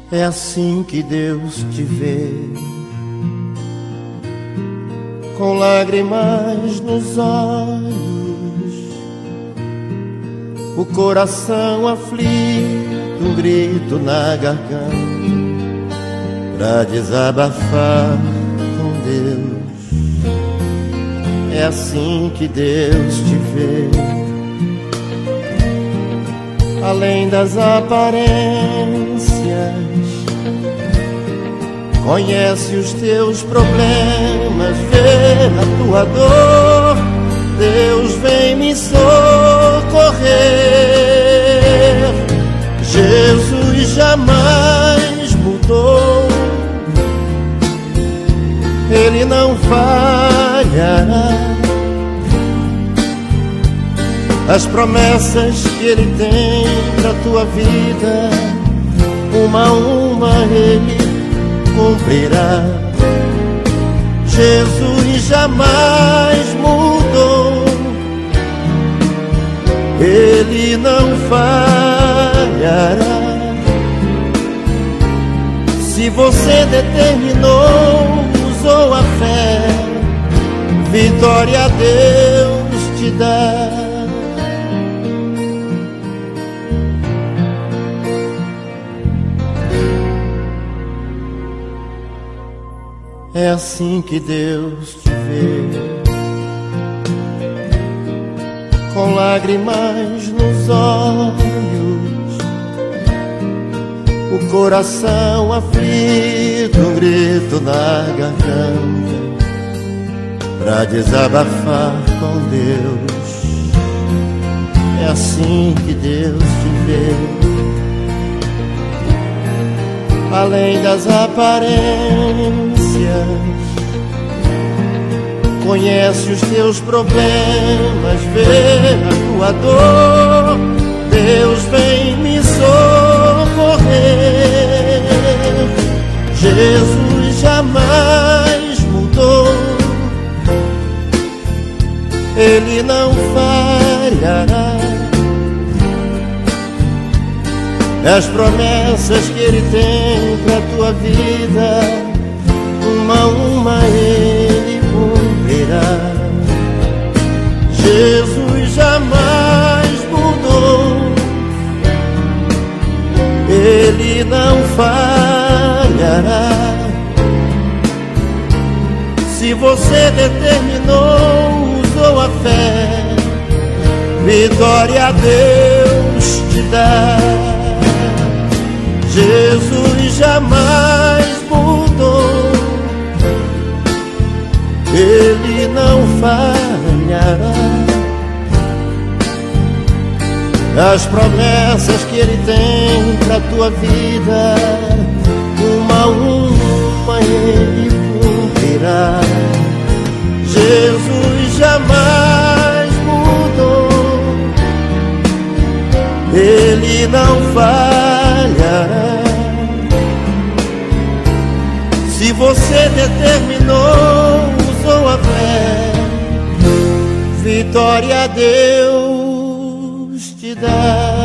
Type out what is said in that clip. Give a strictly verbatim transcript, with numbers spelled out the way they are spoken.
É assim que Deus te vê, com lágrimas nos olhos, o coração aflito, um grito na garganta, pra desabafar com Deus. É assim que Deus te vê, além das aparências, conhece os teus problemas, vê a tua dor. Deus vem me socorrer. Jesus jamais mudou, Ele não falhará. As promessas que Ele tem pra tua vida, uma a uma Ele cumprirá. Jesus jamais mudou, Ele não falhará. Se você determinou, usou a fé, vitória a Deus te dá. É assim que Deus te vê, com lágrimas nos olhos, o coração aflito, um grito na garganta, pra desabafar com Deus. É assim que Deus te vê, além das aparências, conhece os teus problemas, vê a tua dor. Deus vem me socorrer. Jesus jamais mudou, Ele não falhará. As promessas que Ele tem pra tua vida, uma a uma Ele cumprirá. Jesus jamais mudou, Ele não falhará. Se você determinou, usou a fé, vitória a Deus te dá. Jesus jamais mudou, Ele não falhará. As promessas que Ele tem pra tua vida, uma a uma Ele cumprirá. Jesus jamais mudou, Ele não falhará. Se você determinou, usou a fé, vitória a Deus te dá.